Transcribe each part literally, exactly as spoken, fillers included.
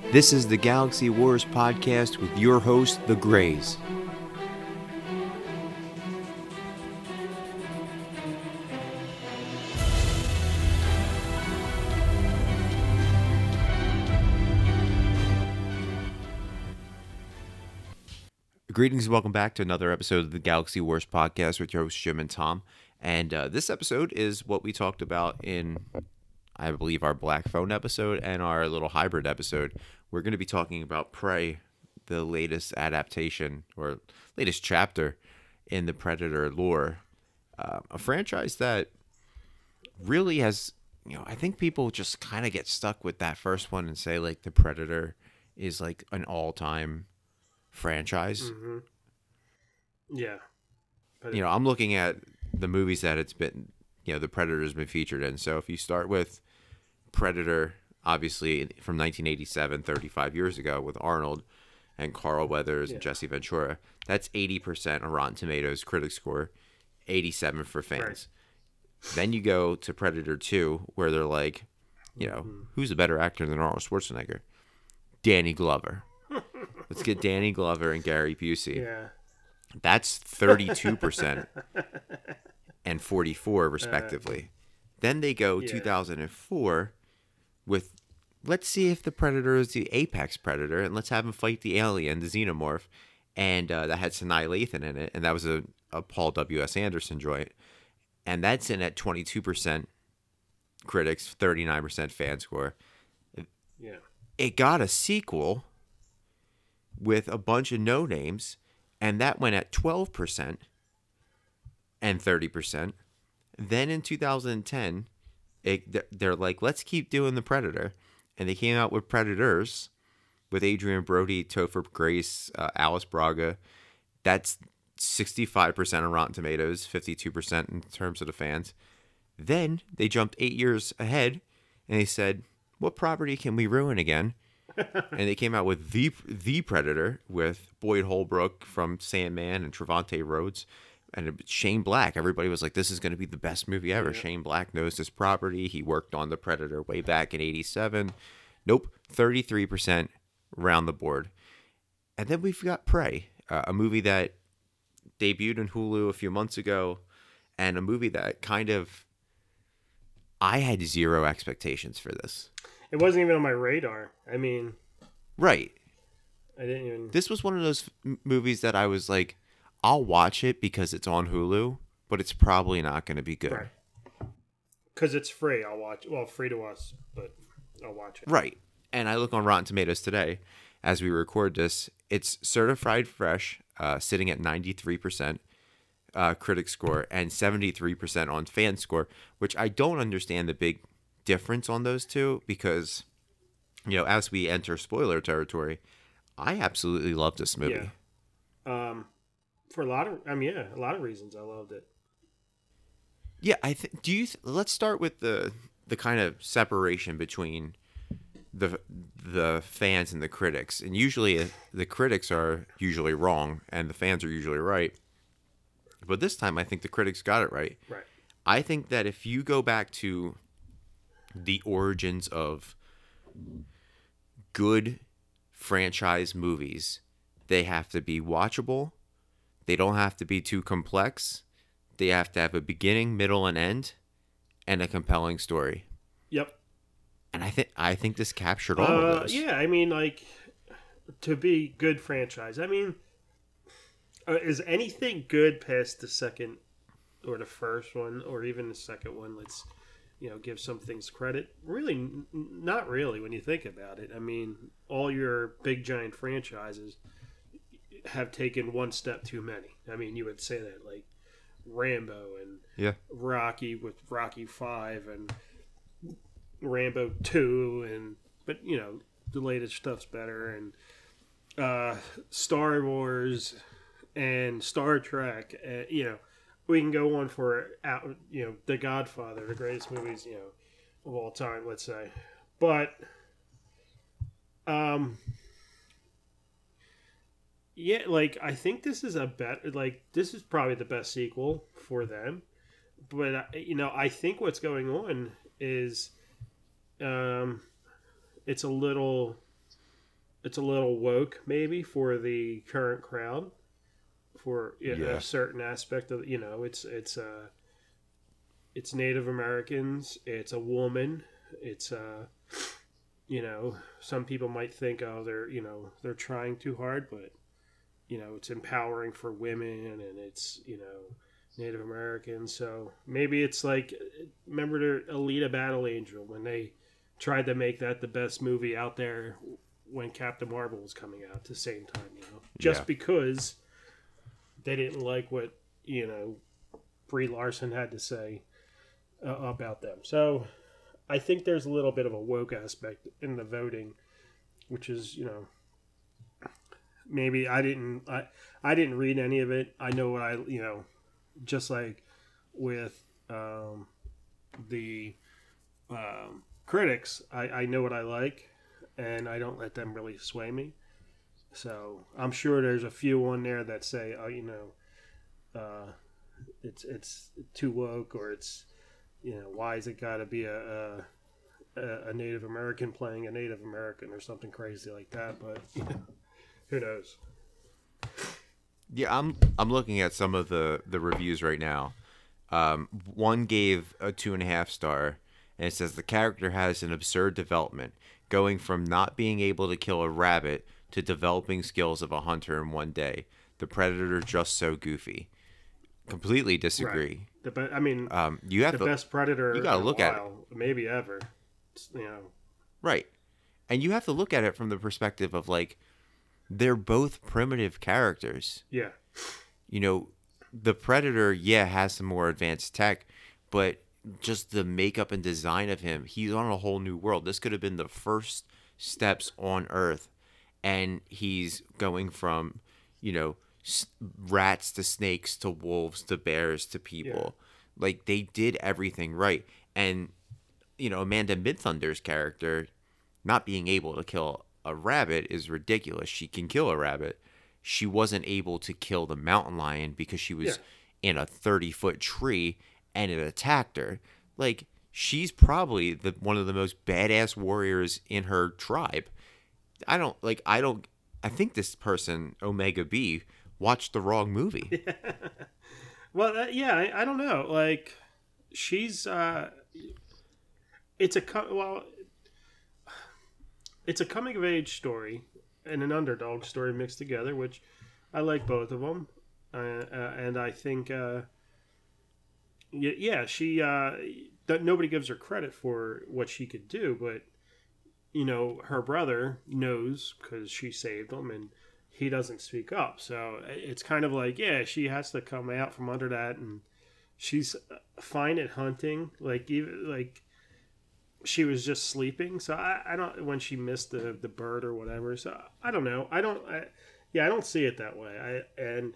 This is the Galaxy Wars podcast with your host, The Greys. Greetings and welcome back to another episode of the Galaxy Wars podcast with your hosts, Jim and Tom. And uh, this episode is what we talked about in, I believe, our Black Phone episode and our little hybrid episode. We're going to be talking about Prey, the latest adaptation or latest chapter in the Predator lore. Uh, a franchise that really has, you know, I think people just kind of get stuck with that first one and say, like, the Predator is, like, an all-time franchise. Mm-hmm. Yeah. But you know, I'm looking at the movies that it's been, you know, the Predator's been featured in. So if you start with Predator, obviously from nineteen eighty-seven, thirty-five years ago, with Arnold and Carl Weathers yeah. and Jesse Ventura, that's eighty percent on Rotten Tomatoes critic score, eighty-seven for fans. Right. Then you go to Predator two, where they're like, you know, mm-hmm. who's a better actor than Arnold Schwarzenegger? Danny Glover. Let's get Danny Glover and Gary Busey. Yeah. That's thirty-two percent and forty-four respectively. Uh, then they go yeah. two thousand four with, let's see if the Predator is the apex predator, and let's have him fight the alien, the xenomorph. And uh, that had Sanaa Lathan in it, and that was a, a Paul W S. Anderson joint. And that's in at twenty-two percent critics, thirty-nine percent fan score. Yeah. It got a sequel with a bunch of no names, and that went at twelve percent and thirty percent. Then in two thousand ten, it, they're like, let's keep doing the Predator. And they came out with Predators with Adrian Brody, Topher Grace, uh, Alice Braga. That's sixty-five percent on Rotten Tomatoes, fifty-two percent in terms of the fans. Then they jumped eight years ahead, and they said, what property can we ruin again? And they came out with the the Predator with Boyd Holbrook from Sandman and Trevante Rhodes and Shane Black. Everybody was like, this is going to be the best movie ever. Yeah. Shane Black knows this property. He worked on the Predator way back in eighty-seven. Nope, thirty-three percent round the board. And then we've got Prey, uh, a movie that debuted in Hulu a few months ago, and a movie that kind of, I had zero expectations for this. It wasn't even on my radar. I mean... Right. I didn't even... This was one of those f- movies that I was like, I'll watch it because it's on Hulu, but it's probably not going to be good. Right. Because it's free. I'll watch it. Well, free to us, but I'll watch it. Right. And I look on Rotten Tomatoes today as we record this. It's certified fresh, uh, sitting at ninety-three percent uh, critic score and seventy-three percent on fan score, which I don't understand the big difference on those two, because, you know, as we enter spoiler territory, I absolutely loved this movie. Yeah. Um, for a lot of, I mean, yeah, a lot of reasons I loved it. Yeah, I think. Do you? Th- let's start with the the kind of separation between the the fans and the critics. And usually, uh, the critics are usually wrong, and the fans are usually right. But this time, I think the critics got it right. Right. I think that if you go back to the origins of good franchise movies, they have to be watchable. They don't have to be too complex. They have to have a beginning, middle, and end, and a compelling story. Yep. And I think I think this captured all uh, of those. Yeah, I mean, like, to be good franchise. I mean, uh, is anything good past the second or the first one, or even the second one? Let's, you know, give some things credit. Really, n- not really when you think about it. I mean, all your big giant franchises have taken one step too many. I mean, you would say that, like Rambo and yeah. Rocky with Rocky Five and Rambo Two, and but you know the latest stuff's better, and uh, Star Wars and Star Trek. Uh, you know, we can go on for out. You know, The Godfather, the greatest movies you know of all time. Let's say, but um. Yeah, like, I think this is a bet. Like, this is probably the best sequel for them. But, uh, you know, I think what's going on is um, it's a little it's a little woke maybe for the current crowd for you know, Yeah. a certain aspect of you know it's it's uh it's Native Americans, it's a woman, it's uh you know some people might think oh they're you know they're trying too hard, but you know it's empowering for women and it's you know Native Americans. So maybe it's like remember the Alita Battle Angel when they tried to make that the best movie out there when Captain Marvel was coming out at the same time, you know, just Yeah. because they didn't like what you know Brie Larson had to say uh, about them. So I think there's a little bit of a woke aspect in the voting, which is you know maybe I didn't I I didn't read any of it. I know what I you know just like with um, the um, critics, I, I know what I like, and I don't let them really sway me. So I'm sure there's a few on there that say, oh, you know, uh, it's it's too woke, or it's you know, why is it got to be a, a a Native American playing a Native American or something crazy like that? But you know, who knows? Yeah, I'm I'm looking at some of the the reviews right now. Um, one gave a two and a half star, and it says the character has an absurd development, going from not being able to kill a rabbit to developing skills of a hunter in one day. The predator just so goofy. Completely disagree. Right. The be- I mean, Um, you have the to best predator you gotta in a look at it. while, maybe ever. It's, you know, right, and you have to look at it from the perspective of like they're both primitive characters. yeah, You know, the Predator, yeah, has some more advanced tech, but just the makeup and design of him, he's on a whole new world. This could have been the first steps on Earth, and he's going from, you know, s- rats to snakes to wolves to bears to people. Like, they did everything right. And, you know, Amanda Midthunder's character not being able to kill a rabbit is ridiculous. She can kill a rabbit. She wasn't able to kill the mountain lion because she was Yeah. in a thirty foot tree and it attacked her. Like, she's probably the one of the most badass warriors in her tribe. I don't like I don't I think this person, Omega B, watched the wrong movie. Well, uh, yeah, I, I don't know. Like, she's uh, it's a co- well, it's a coming of age story and an underdog story mixed together, which I like both of them, uh, uh, and I think, uh, y- yeah, she uh, that nobody gives her credit for what she could do, but you know, her brother knows because she saved him, and he doesn't speak up. So it's kind of like, yeah, she has to come out from under that, and she's fine at hunting. Like even like she was just sleeping. So I, I don't when she missed the the bird or whatever. So I don't know. I don't. I, yeah, I don't see it that way. I and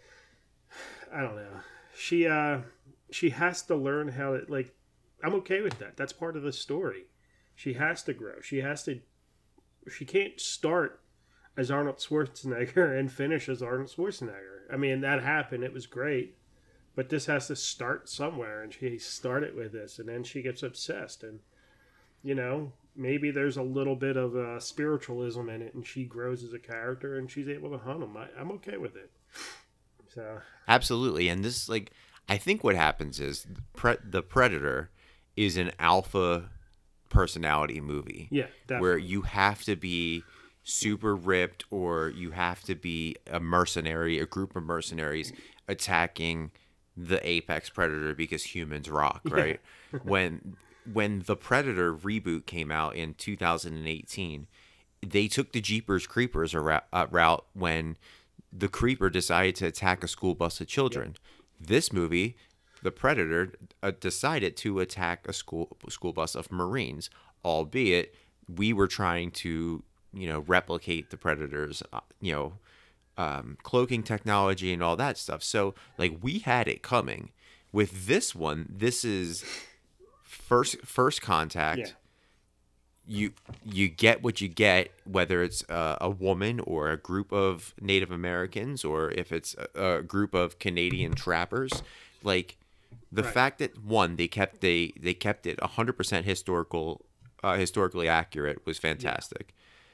I don't know. She uh she has to learn how to like. I'm okay with that. That's part of the story. She has to grow. She has to. She can't start as Arnold Schwarzenegger and finish as Arnold Schwarzenegger. I mean, that happened. It was great. But this has to start somewhere. And she started with this. And then she gets obsessed. And, you know, maybe there's a little bit of uh, spiritualism in it. And she grows as a character. And she's able to hunt them. I, I'm okay with it. So. Absolutely. And this, like, I think what happens is pre- the Predator is an alpha personality movie. Yeah, definitely. Where you have to be super ripped or you have to be a mercenary, a group of mercenaries attacking the apex predator because humans rock, right? Yeah. when when the Predator reboot came out in two thousand eighteen, they took the Jeepers Creepers route, uh, route when the Creeper decided to attack a school bus of children. Yeah. This movie, the Predator uh, decided to attack a school school bus of Marines, albeit we were trying to, you know, replicate the Predator's, uh, you know, um, cloaking technology and all that stuff. So, like, we had it coming. With this one, this is first first contact. Yeah. You you get what you get, whether it's uh, a woman or a group of Native Americans, or if it's a, a group of Canadian trappers. Like, the Right. fact that one they kept they they kept it one hundred percent historical, uh, historically accurate was fantastic.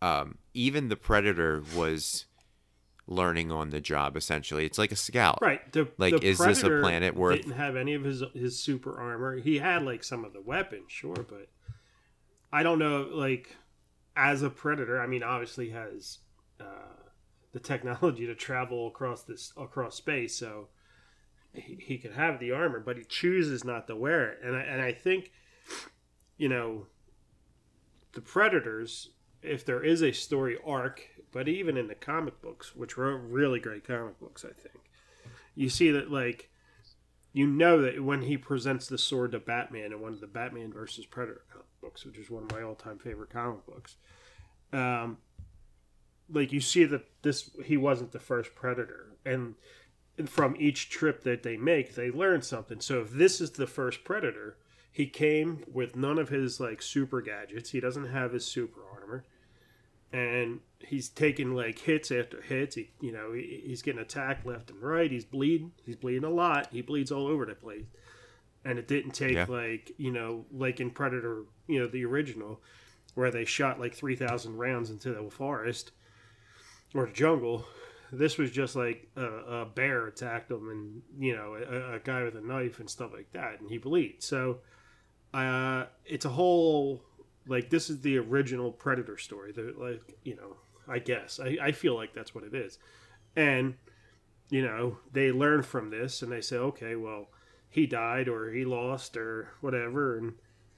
um, even the Predator was learning on the job. Essentially, it's like a scout. Right. The, Like, the is this a Predator planet worth? didn't have any of his his super armor. He had like some of the weapons, sure, but I don't know. Like, as a Predator, I mean, obviously has uh, the technology to travel across this across space, so he, he could have the armor, but he chooses not to wear it. And I, and I think, you know, the Predators, if there is a story arc, but even in the comic books, which were really great comic books, I think, you see that, like, you know that when he presents the sword to Batman in one of the Batman versus Predator comic books, which is one of my all-time favorite comic books, um, like, you see that this he wasn't the first Predator, and from each trip that they make, they learn something. So if this is the first Predator, he came with none of his, like, super gadgets. He doesn't have his super armor. And he's taking, like, hits after hits. He, you know, he, he's getting attacked left and right. He's bleeding. He's bleeding a lot. He bleeds all over the place. And it didn't take, Yeah. like, you know, like in Predator, you know, the original, where they shot, like, three thousand rounds into the forest or the jungle. This was just like a, a bear attacked him, and, you know, a, a guy with a knife and stuff like that, and he bleeds. So uh, it's a whole, like, this is the original Predator story. The, like, you know, I guess I, I feel like that's what it is. And, you know, they learn from this, and they say, okay, well, he died or he lost or whatever, and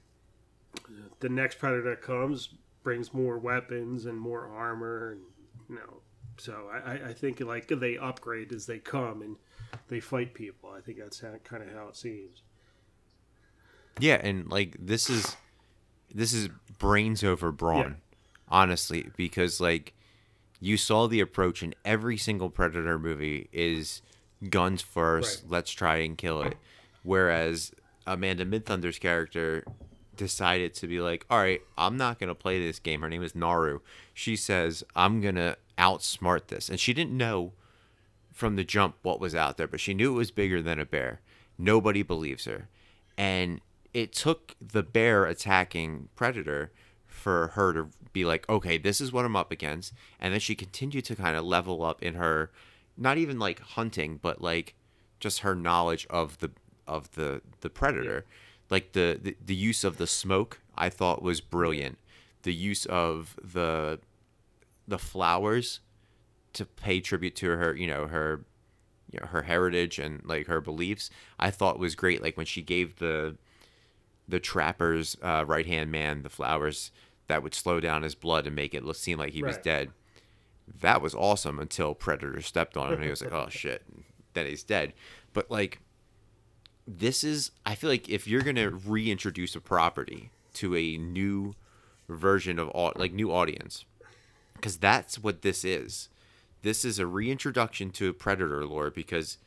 the next Predator that comes brings more weapons and more armor, and, you know. So I, I think, like, they upgrade as they come and they fight people. I think that's how, kind of how it seems. Yeah, and, like, this is this is brains over brawn, Yeah. honestly, because, like, you saw the approach in every single Predator movie is guns first, Right. let's try and kill it. Whereas Amanda Midthunder's character decided to be like, all right, I'm not going to play this game. Her name is Naru. She says, I'm going to outsmart this. And she didn't know from the jump what was out there, but she knew it was bigger than a bear. Nobody believes her. And it took the bear attacking Predator for her to be like, okay, this is what I'm up against. And then she continued to kind of level up in her, not even like hunting, but like just her knowledge of the of the the Predator. Yeah. Like the, the the use of the smoke, I thought was brilliant. The use of the the flowers to pay tribute to her, you know, her you know, her heritage and, like, her beliefs, I thought was great. Like when she gave the the trapper's uh, right hand man the flowers that would slow down his blood and make it look seem like he was Right. dead. That was awesome until Predator stepped on him and he was like, oh shit, and then he's dead. But, like, this is, I feel like if you're gonna reintroduce a property to a new version of all, like, new audience, because that's what this is. This is a reintroduction to Predator lore, because,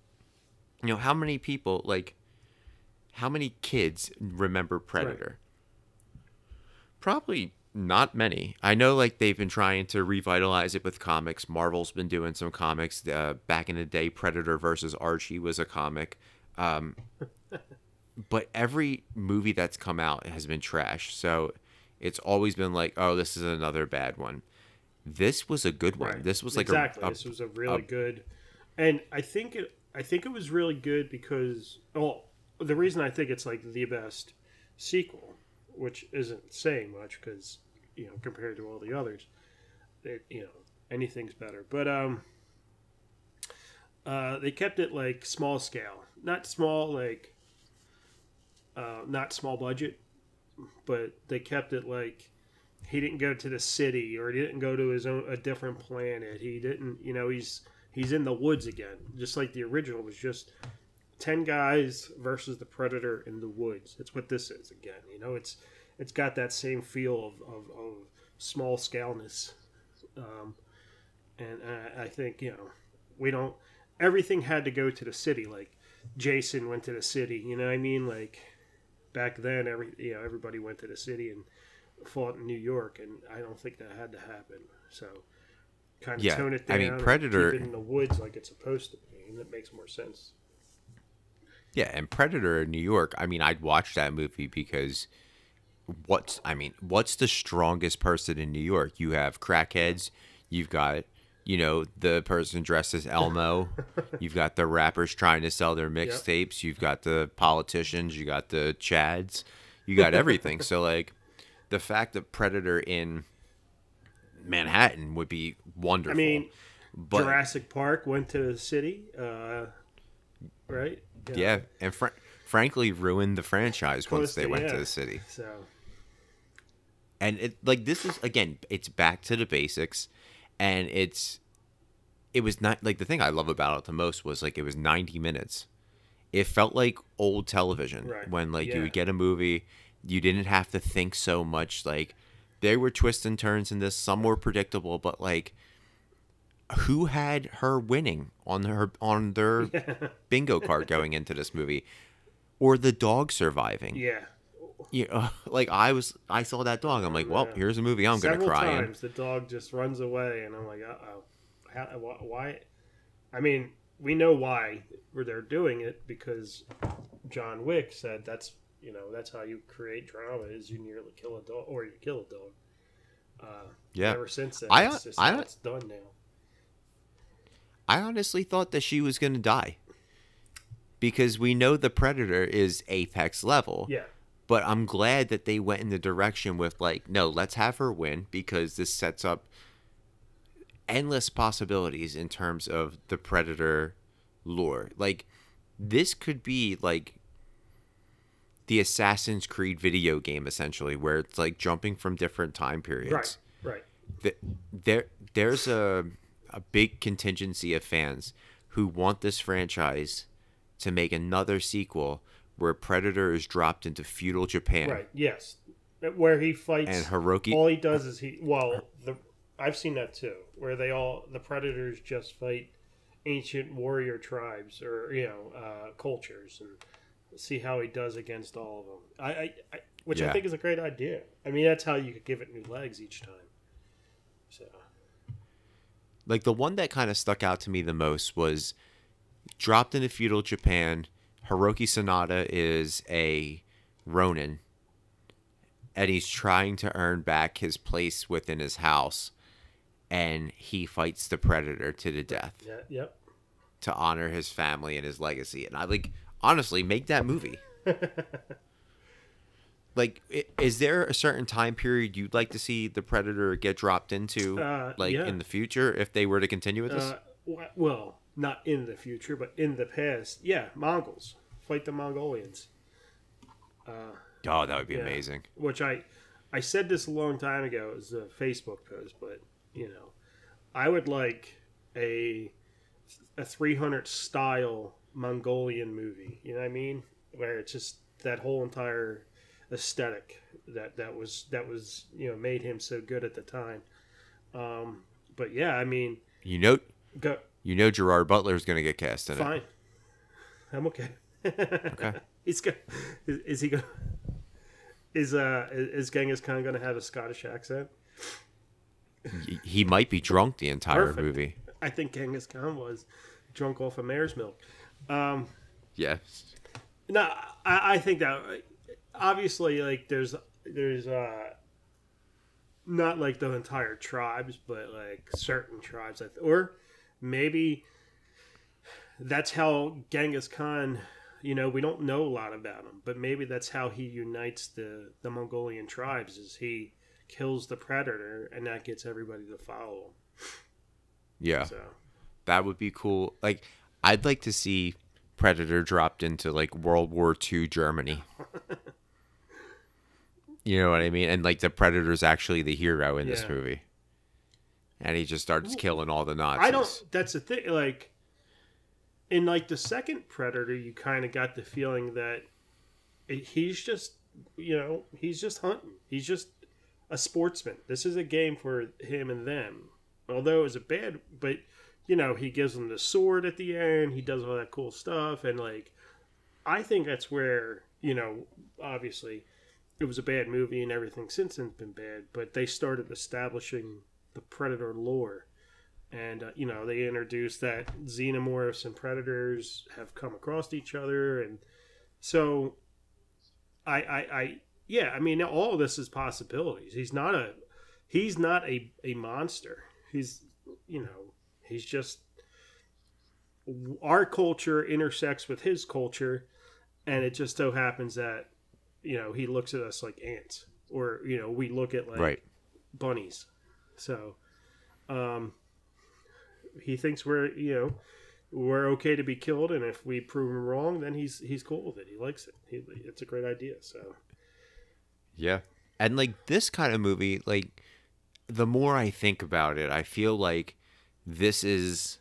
you know, how many people, like, how many kids remember Predator? Right. Probably not many. I know, like, they've been trying to revitalize it with comics. Marvel's been doing some comics. Uh, back in the day, Predator versus Archie was a comic. Um, but every movie that's come out has been trash. So it's always been like, oh, this is another bad one. This was a good one. Right. This was like exactly. a, a this was a really a, good, and I think it. I think it was really good because, well, the reason I think it's like the best sequel, which isn't saying much because, you know, compared to all the others, it, you know, anything's better. But um, uh, they kept it like small scale, not small like, uh, not small budget, but they kept it like. He didn't go to the city, or he didn't go to his own a different planet. He didn't, you know, he's he's in the woods again, just like the original was just ten guys versus the Predator in the woods. That's what this is again. You know, it's it's got that same feel of, of, of small scaleness, um, and I, I think, you know, we don't. Everything had to go to the city. Like Jason went to the city. You know what I mean? Like back then, every you know everybody went to the city and fought in New York, and I don't think that had to happen. So kind of yeah, tone it down. I mean, Predator and keep it in the woods like it's supposed to be, and that makes more sense. Yeah, and Predator in New York, I mean, I'd watch that movie because what's I mean, what's the strongest person in New York? You have crackheads, you've got, you know, the person dressed as Elmo, you've got the rappers trying to sell their Yep. mixtapes, you've got the politicians, you got the Chads, you got everything. So like the fact that Predator in Manhattan would be wonderful. I mean, but Jurassic Park went to the city, uh, right? yeah, and fr- frankly ruined the franchise once Close they to- went yeah. to the city. So And it like this is again, it's back to the basics, and it's it was not like the thing I love about it the most was like it was ninety minutes. It felt like old television Right. when like Yeah. you would get a movie, you didn't have to think so much. Like there were twists and turns in this, some were predictable, but like who had her winning on her on their bingo card going into this movie, or the dog surviving? yeah, You know, like I was, I saw that dog. I'm like, well, Yeah. here's a movie I'm several gonna cry in. times the dog just runs away, and I'm like, uh oh, how, wh- why? I mean, we know why they're doing it because John Wick said that's you know that's how you create drama is you nearly kill a dog or you kill a dog. Uh, Yeah. Ever since then, I- it's just I- how it's done now. I honestly thought that she was gonna die because we know the Predator is apex level. Yeah, But I'm glad that they went in the direction with like, no, let's have her win because this sets up endless possibilities in terms of the Predator lore. Like, this could be like the Assassin's Creed video game essentially, where it's like jumping from different time periods. right, right. Th- There, there's a a big contingency of fans who want this franchise to make another sequel where Predator is dropped into feudal Japan. Right. Yes. Where he fights And Hiroki- All he does is he. Well, the I've seen that too, where they all the predators just fight ancient warrior tribes or you know uh, cultures and see how he does against all of them. I, I, I which I Yeah. think is a great idea. I mean, that's how you could give it new legs each time. So Like the one that kind of stuck out to me the most was dropped into feudal Japan. Hiroki Sanada is a Ronin, and he's trying to earn back his place within his house, and he fights the Predator to the death yeah, yep. to honor his family and his legacy. And I like honestly make that movie. Like, i- is there a certain time period you'd like to see the Predator get dropped into, Uh, like yeah. in the future, if they were to continue with this? Uh, w- well, not in the future, but in the past. Yeah, Mongols fight the Mongolians. oh, that would be yeah. amazing. Which I, I said this a long time ago. It was a Facebook post, but you know, I would like a a three hundred style Mongolian movie. You know what I mean? Where it's just that whole entire aesthetic that that was that was you know made him so good at the time. Um, but yeah, I mean, You know, go you know, Gerard Butler is going to get cast in fine. I'm okay. Okay. He's go- is, is he going? Is uh is Genghis Khan going to have a Scottish accent? it. He- He might be drunk the entire Perfect. movie. I think Genghis Khan was drunk off of mare's milk. Um, Yeah. no, I, I think that obviously, like, there's there's uh, not like the entire tribes, but like certain tribes, I th- or maybe that's how Genghis Khan. You know, we don't know a lot about him, but maybe that's how he unites the the Mongolian tribes. Is he kills the predator, and that gets everybody to follow him. Yeah. So. That would be cool. Like, I'd like to see Predator dropped into like World War Two Germany. You know what I mean? And like the Predator's actually the hero in this Yeah. movie. And he just starts killing all the Nazis. I don't. That's the thing. Like, in like the second Predator, you kind of got the feeling that it- he's just, you know, he's just hunting. He's just a sportsman. This is a game for him and them. Although it was a bad, but you know, he gives them the sword at the end. He does all that cool stuff, and like, I think that's where you know, obviously, it was a bad movie, and everything since then's been bad. But they started establishing the Predator lore. And, uh, you know, they introduced that xenomorphs and predators have come across each other. And so I, I, I, yeah, I mean, all of this is possibilities. He's not a he's not a, a monster. He's, you know, he's just, our culture intersects with his culture, and it just so happens that, you know, he looks at us like ants, or, you know, we look at like Right. bunnies. So, um, he thinks we're, you know, we're okay to be killed, and if we prove him wrong, then he's he's cool with it. He likes it. He, it's a great idea. So, Yeah. And like this kind of movie, like the more I think about it, I feel like this is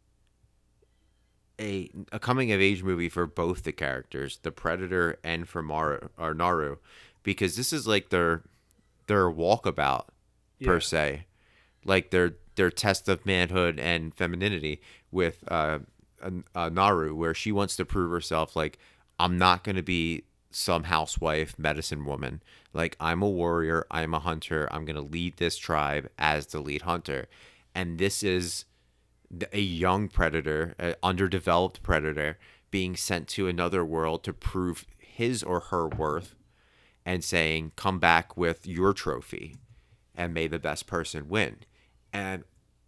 a a coming of age movie for both the characters, the Predator and for Maru or Naru, because this is like their their walkabout per yeah. se, like their their test of manhood and femininity with uh, uh, Naru, where she wants to prove herself. Like, I'm not going to be some housewife medicine woman. Like, I'm a warrior, I'm a hunter, I'm going to lead this tribe as the lead hunter. And this is a young predator, an underdeveloped predator, being sent to another world to prove his or her worth and saying, come back with your trophy and may the best person win. And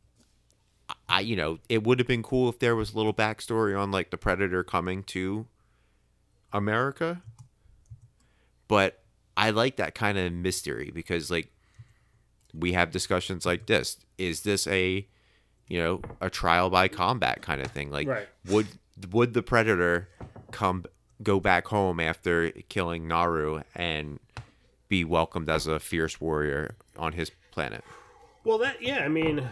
I, you know, it would have been cool if there was a little backstory on like the predator coming to America. But I like that kind of mystery because like we have discussions like this. Is this a, you know, a trial by combat kind of thing? Like, Right. would would the predator come go back home after killing Naru and be welcomed as a fierce warrior on his planet? Well, that yeah, I mean,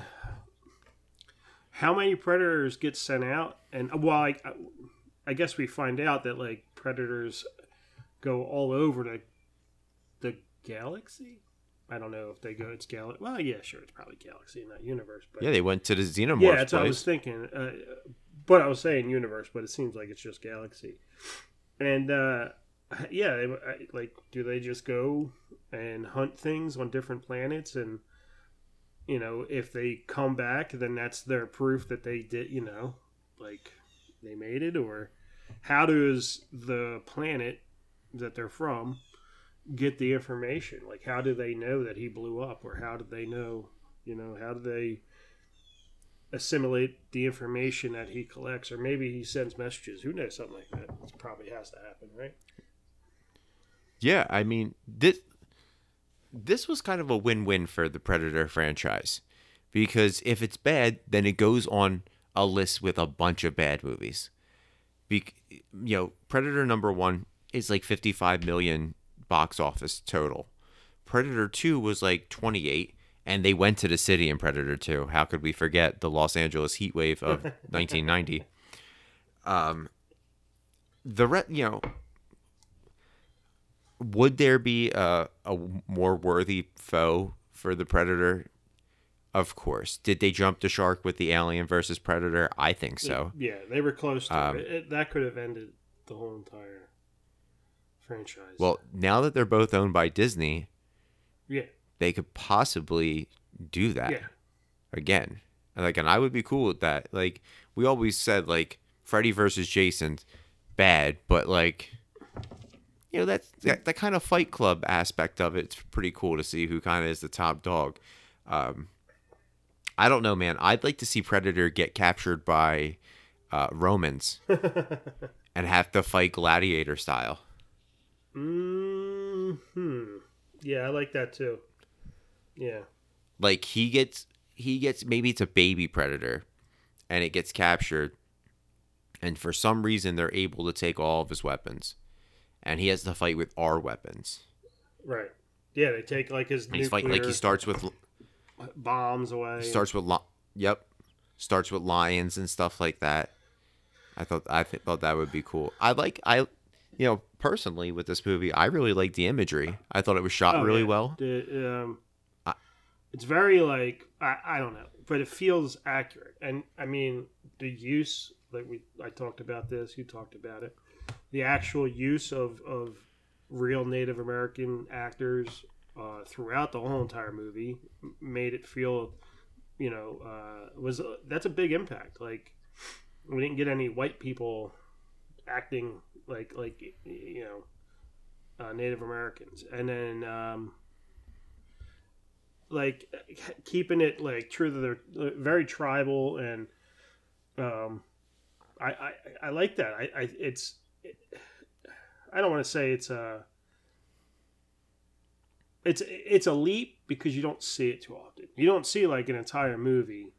how many predators get sent out? And well, I, I guess we find out that like predators go all over the the galaxy. I don't know if they go. It's galaxy. Well, yeah, sure, it's probably galaxy, not universe. But Yeah, they went to the Xenomorph yeah, that's place. what I was thinking. Uh, but I was saying universe, but it seems like it's just galaxy. And uh, yeah, they, like, do they just go and hunt things on different planets? And you know, if they come back, then that's their proof that they did. You know, like they made it. Or how does the planet that they're from get the information? Like, how do they know that he blew up, or how did they know, you know, how do they assimilate the information that he collects? Or maybe he sends messages, who knows, something like that. It probably has to happen, right? Yeah, I mean, this this was kind of a win-win for the Predator franchise, because if it's bad, then it goes on a list with a bunch of bad movies. Be, you know, Predator number one is like fifty-five million box office total. Predator two was like twenty-eight, and they went to the city in Predator two. How could we forget the Los Angeles heat wave of nineteen ninety? Um, the re- you know, would there be a, a more worthy foe for the Predator? Of course. Did they jump the shark with the Alien versus Predator? I think so. Yeah, they were close to Um, it. it. That could have ended the whole entire franchise. Well, now that they're both owned by Disney, yeah, they could possibly do that yeah, again. Like, and I would be cool with that. Like, we always said, like, Freddy versus Jason, bad, but like, you know, that's that, that kind of Fight Club aspect of it's pretty cool to see who kind of is the top dog. Um, I don't know, man. I'd like to see Predator get captured by uh, Romans and have to fight gladiator style. hmm Yeah, I like that too. Yeah. Like he gets, he gets maybe it's a baby predator, and it gets captured, and for some reason they're able to take all of his weapons, and he has to fight with our weapons. Right. Yeah, they take like his And he's nuclear fighting like he starts with bombs away. starts with li- yep, starts with lions and stuff like that. I thought I th- thought that would be cool. I like I, you know, personally with this movie, I really like the imagery. I thought it was shot Oh, really yeah. well. The, um, I- it's very like I, I don't know, but it feels accurate. And I mean, the use, like we I talked about this, you talked about it, the actual use of of real Native American actors uh, throughout the whole entire movie made it feel, you know, uh, was that's a big impact. Like, we didn't get any white people acting like like you know uh, Native Americans, and then um, like keeping it like true to their very tribal, and um, I, I I like that. I, I it's I don't want to say it's a it's it's a leap because you don't see it too often. You don't see like an entire movie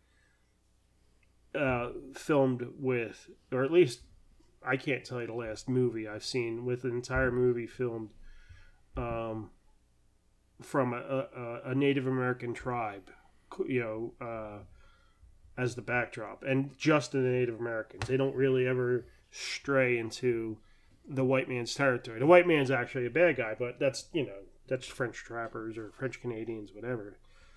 uh, filmed with, or at least I can't tell you the last movie I've seen with an entire movie filmed um, from a, a, a Native American tribe, you know, uh, as the backdrop, and just the Native Americans. They don't really ever stray into the white man's territory. The white man's actually a bad guy, but that's, you know, that's French trappers or French Canadians, whatever.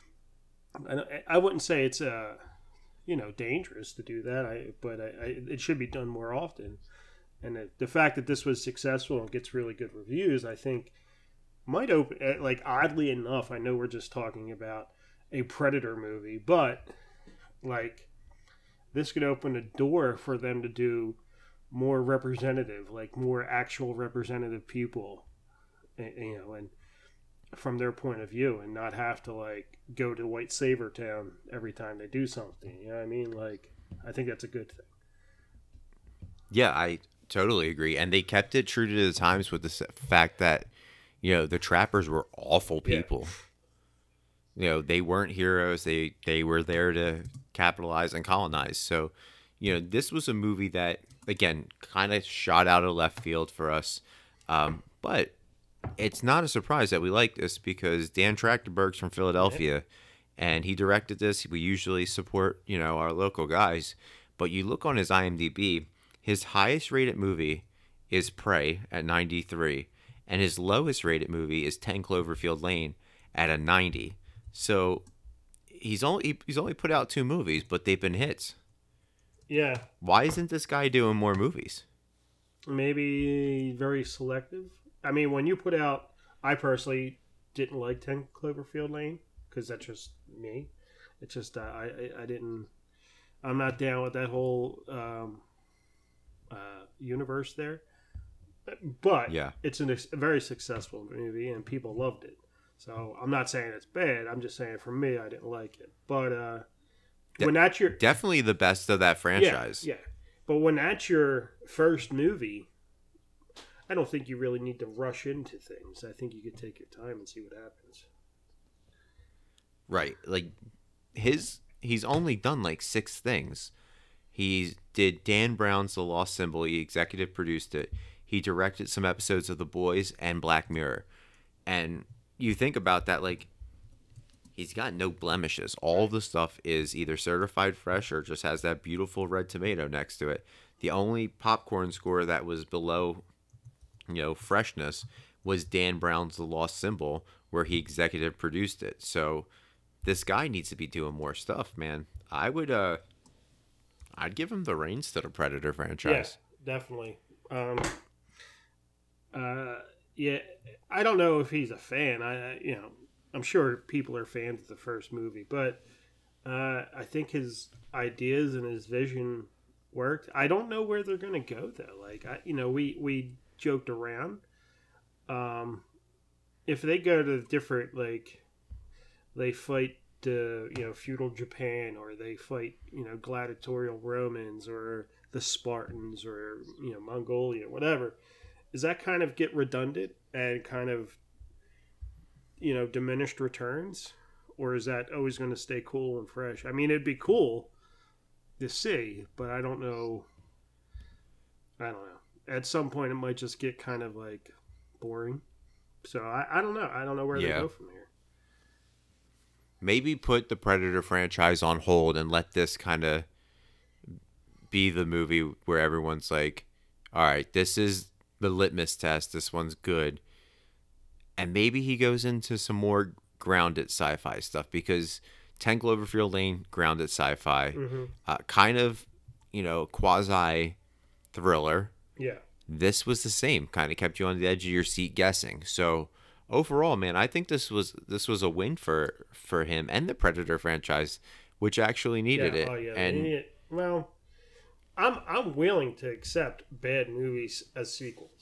I, I wouldn't say it's uh, you know, dangerous to do that. I but I, I, it should be done more often. And the, the fact that this was successful and gets really good reviews, I think, might open. Like oddly enough, I know we're just talking about a Predator movie, but like this could open a door for them to do more representative, like more actual representative people, you know, and from their point of view, and not have to like go to White Saber Town every time they do something. You know what I mean? Like, I think that's a good thing. Yeah, I totally agree. And they kept it true to the times with the fact that, you know, the trappers were awful people. Yeah. You know, they weren't heroes. They they were there to capitalize and colonize. So, you know, this was a movie that, again, kind of shot out of left field for us. Um, but it's not a surprise that we like this because Dan Trachtenberg's from Philadelphia, and he directed this. We usually support, you know, our local guys. But you look on his IMDb, his highest rated movie is Prey at ninety-three, and his lowest rated movie is ten Cloverfield Lane at a ninety. So he's only he's only put out two movies, but they've been hits. Yeah. Why isn't this guy doing more movies? Maybe very selective. I mean, when you put out, I personally didn't like ten Cloverfield Lane because that's just me. It's just uh, I, I I didn't. I'm not down with that whole um, uh, universe there. But yeah, it's an, a very successful movie and people loved it. So I'm not saying it's bad. I'm just saying for me, I didn't like it. But uh, De- when that's your definitely the best of that franchise. Yeah, yeah. But when that's your first movie, I don't think you really need to rush into things. I think you could take your time and see what happens. Right. Like his he's only done like six things. He did Dan Brown's The Lost Symbol. He executive produced it. He directed some episodes of The Boys and Black Mirror. And you think about that, like, he's got no blemishes. All of the stuff is either certified fresh or just has that beautiful red tomato next to it. The only popcorn score that was below, you know, freshness was Dan Brown's The Lost Symbol, where he executive produced it. So this guy needs to be doing more stuff, man. I would, uh, I'd give him the reins to the Predator franchise. Yeah, definitely. Um, uh, yeah, I don't know if he's a fan. I, I, you know, I'm sure people are fans of the first movie, but uh, I think his ideas and his vision worked. I don't know where they're gonna go though. Like, I, you know, we we joked around. Um, if they go to different, like, they fight the, you know, feudal Japan, or they fight, you know, gladiatorial Romans, or the Spartans, or, you know, Mongolia, whatever. Does that kind of get redundant and kind of, you know, diminished returns? Or is that always going to stay cool and fresh? I mean, it'd be cool to see, but I don't know. I don't know. At some point, it might just get kind of, like, boring. So, I, I don't know. I don't know where yeah. they go from here. Maybe put the Predator franchise on hold and let this kind of be the movie where everyone's like, all right, this is the litmus test. This one's good. And maybe he goes into some more grounded sci-fi stuff, because ten Cloverfield Lane, grounded sci-fi, mm-hmm. uh, kind of, you know, quasi thriller. Yeah. This was the same, kind of kept you on the edge of your seat guessing. So overall, man, I think this was this was a win for for him and the Predator franchise, which actually needed yeah. it. Oh, yeah. And need it. Well, I'm I'm willing to accept bad movies as sequels.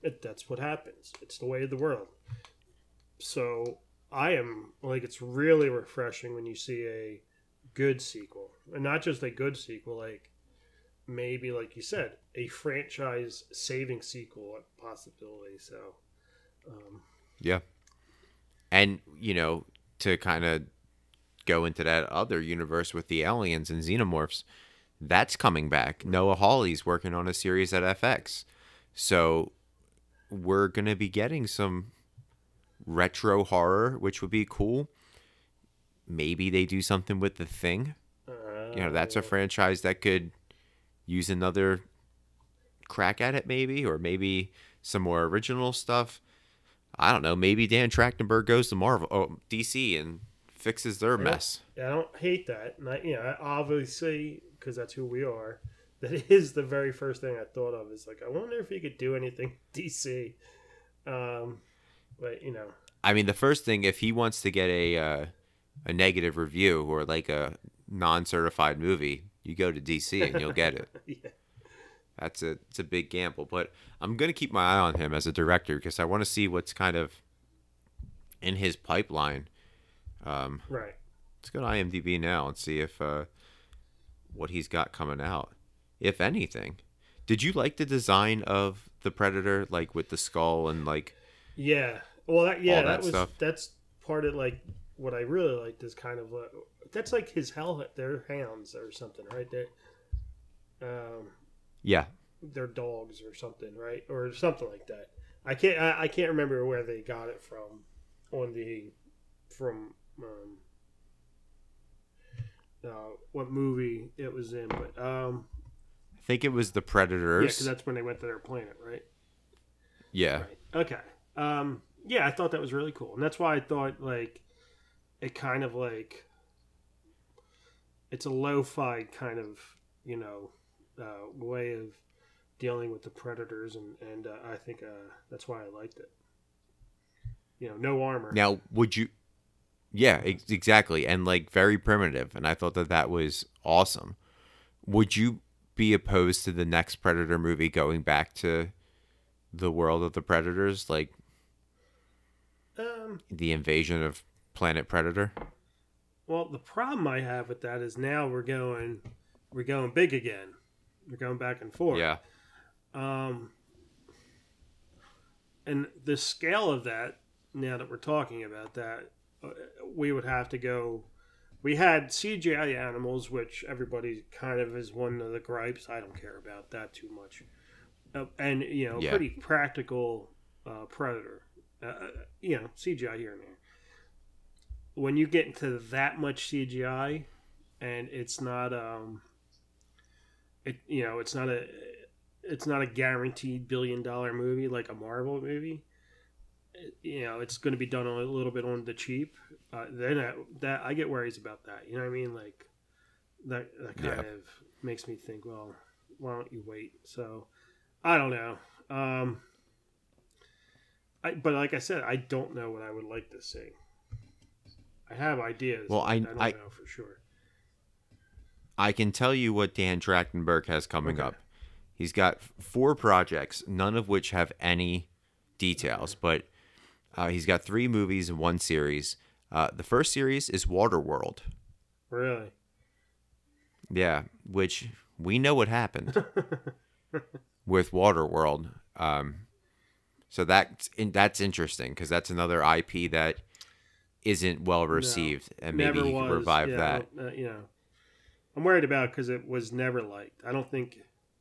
It, that's what happens. It's the way of the world. So I am like, it's really refreshing when you see a good sequel, and not just a good sequel, like maybe, like you said, a franchise saving sequel possibility. So, um, Yeah. And, you know, to kind of go into that other universe with the aliens and xenomorphs, that's coming back. Noah Hawley's working on a series at F X. So we're going to be getting some retro horror, which would be cool. Maybe they do something with The Thing. uh, You know, that's a franchise that could use another crack at it, maybe, or maybe some more original stuff. I don't know. Maybe Dan Trachtenberg goes to Marvel, oh, D C, and fixes their mess. I don't hate that. And I, you know, obviously, because that's who we are, that is the very first thing I thought of. Is like, I wonder if he could do anything D C. Um, but you know, I mean, the first thing, if he wants to get a uh, a negative review or like a non-certified movie, you go to D C and you'll get it. yeah. That's a it's a big gamble, but I'm gonna keep my eye on him as a director because I want to see what's kind of in his pipeline. Um, Right. let's go to IMDb now and see if uh, what he's got coming out, if anything. Did you like the design of the Predator, like with the skull and like Yeah. Well, that, yeah, all that, that was stuff? that's part of like what I really liked is kind of like, that's like his hell. They're hounds or something, right? They, um, yeah, they're dogs or something, right? Or something like that. I can't I, I can't remember where they got it from on the from um, uh, what movie it was in, but um, I think it was the yeah, Predators. because that's when they went to their planet, right? Yeah, Right. Okay. Um, yeah, I thought that was really cool, and that's why I thought like it kind of like it's a lo-fi kind of, you know, uh, way of dealing with the predators, and and uh, I think uh, that's why I liked it. You know, no armor. Now, would you? Yeah, ex- exactly, and like very primitive, and I thought that that was awesome. Would you be opposed to the next Predator movie going back to the world of the Predators, like Um, the invasion of Planet Predator? well, the problem I have with that is now we're going we're going big again. We're going back and forth. Yeah, Um, and the scale of that, now that we're talking about that, uh, we would have to go. We had C G I animals, which everybody kind of is one of the gripes. I don't care about that too much. Uh, and, you know, Yeah. pretty practical uh, predator. Uh, you know, C G I here and there. When you get into that much C G I, and it's not, um, it you know, it's not a, it's not a guaranteed billion dollar movie like a Marvel movie. It- you know, it's going to be done a little bit on the cheap. Uh, then I, that I get worries about that. You know what I mean? Like that that kind Yeah. of makes me think, well, why don't you wait? So I don't know. Um, I, but like I said, I don't know what I would like to see. I have ideas. Well, but I- I don't I- know for sure. I can tell you what Dan Trachtenberg has coming Okay. up. He's got four projects, none of which have any details, but uh, he's got three movies and one series. Uh, the first series is Waterworld. Really? Yeah, which we know what happened with Waterworld. Um, so that's that's interesting because that's another I P that isn't well received, and maybe Never he could was. revive Yeah, I that. don't- Uh, you know, I'm worried about because it was never liked. I don't think.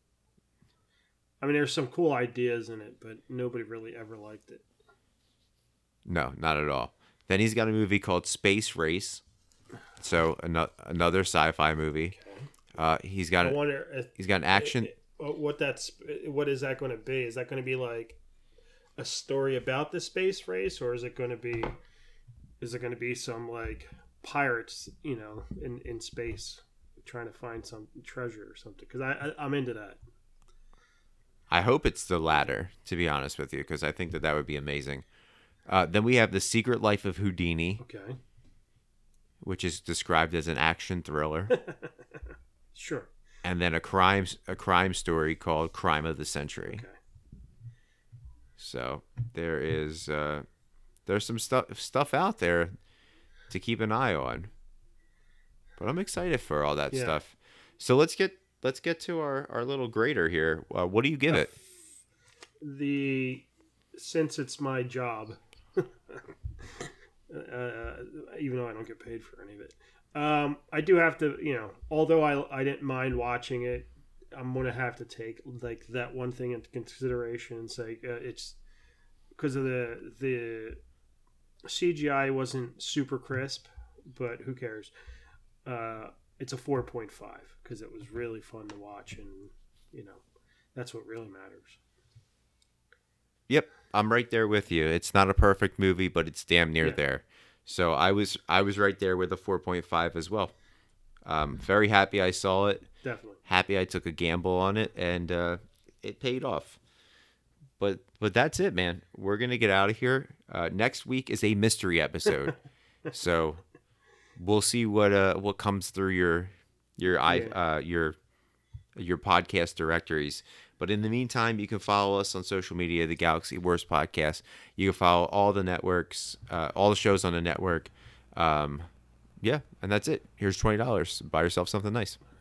I mean, there's some cool ideas in it, but nobody really ever liked it. No, not at all. Then he's got a movie called Space Race. So ano- another sci-fi movie. Uh, he's got I a, wonder if, he's got an action. what that's what is that going to be? Is that going to be like a story about the space race, or is it going to be is it going to be some like pirates, you know, in in space trying to find some treasure or something? Because I, I I'm into that. I hope it's the latter, to be honest with you, because I think that that would be amazing. Uh, then we have The Secret Life of Houdini, Okay, which is described as an action thriller, sure. and then a crime a crime story called Crime of the Century. Okay. So there is uh, there's some stuff stuff out there to keep an eye on. But I'm excited for all that Yeah. stuff. So let's get let's get to our, our little grader here. Uh, what do you give Uh, it? The since it's my job, uh, even though I don't get paid for any of it, um, I do have to. You know, although I I didn't mind watching it, I'm gonna have to take like that one thing into consideration and say uh, it's because of the the C G I wasn't super crisp, but who cares? Uh, it's a four point five because it was really fun to watch, and you know that's what really matters. Yep, I'm right there with you. It's not a perfect movie, but it's damn near Yeah. there. So I was I was right there with a four point five as well. Um, very happy I saw it. Definitely. Happy I took a gamble on it, and uh, it paid off. But but that's it, man. We're gonna get out of here. Uh, next week is a mystery episode, so we'll see what uh what comes through your your i Yeah. uh your your podcast directories. But in the meantime, you can follow us on social media, the Galaxy Wars Podcast. You can follow all the networks, uh, all the shows on the network. Um, yeah, and that's it. Here's twenty dollars. Buy yourself something nice.